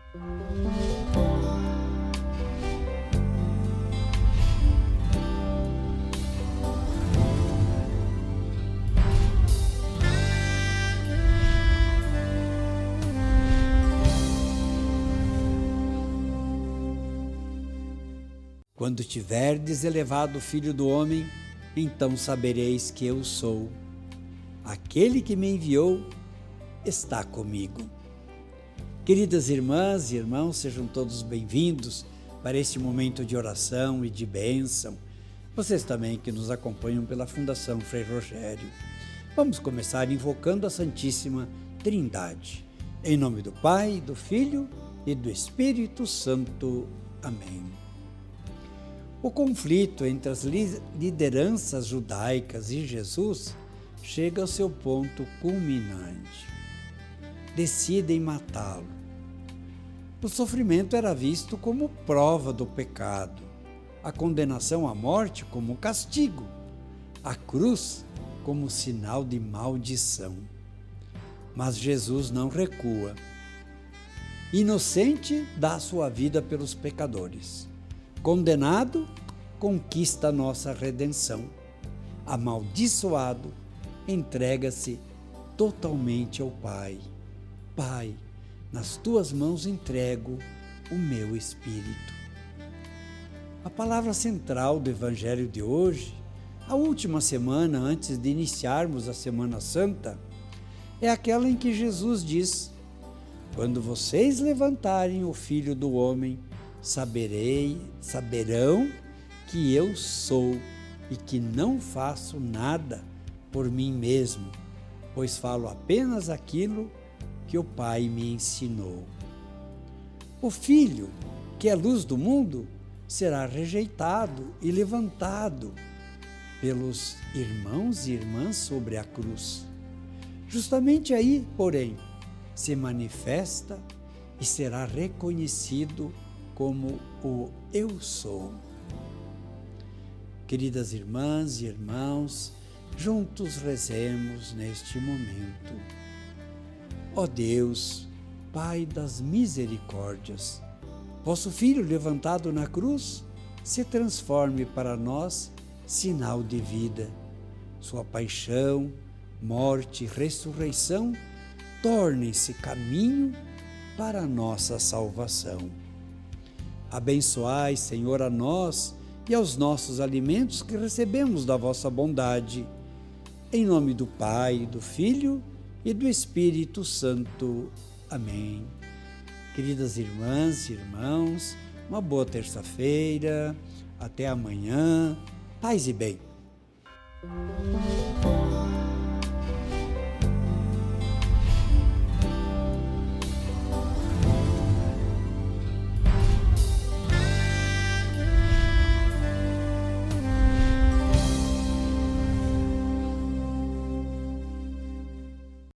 Quando tiverdes elevado o Filho do Homem, então sabereis que eu sou. Aquele que me enviou está comigo. Queridas irmãs e irmãos, sejam todos bem-vindos para este momento de oração e de bênção. Vocês também que nos acompanham pela Fundação Frei Rogério. Vamos começar invocando a Santíssima Trindade. Em nome do Pai, do Filho e do Espírito Santo. Amém. O conflito entre as lideranças judaicas e Jesus chega ao seu ponto culminante. Decidem matá-lo. O sofrimento era visto como prova do pecado, a condenação à morte como castigo, a cruz como sinal de maldição. Mas Jesus não recua. Inocente, dá sua vida pelos pecadores. Condenado, conquista nossa redenção. Amaldiçoado, entrega-se totalmente ao Pai. Pai, nas tuas mãos entrego o meu espírito. A palavra central do Evangelho de hoje, a última semana antes de iniciarmos a Semana Santa, é aquela em que Jesus diz: quando vocês levantarem o Filho do Homem, saberão que eu sou e que não faço nada por mim mesmo, pois falo apenas aquilo que o Pai me ensinou. O Filho, que é a luz do mundo, será rejeitado e levantado pelos irmãos e irmãs sobre a cruz. Justamente aí, porém, se manifesta e será reconhecido como o Eu Sou. Queridas irmãs e irmãos, juntos rezemos neste momento. Ó Deus, Pai das misericórdias, vosso Filho levantado na cruz se transforme para nós sinal de vida. Sua paixão, morte e ressurreição tornem-se caminho para a nossa salvação. Abençoai, Senhor, a nós e aos nossos alimentos que recebemos da vossa bondade. Em nome do Pai, do Filho e do Espírito Santo. Amém. Queridas irmãs e irmãos, uma boa terça-feira. Até amanhã. Paz e bem.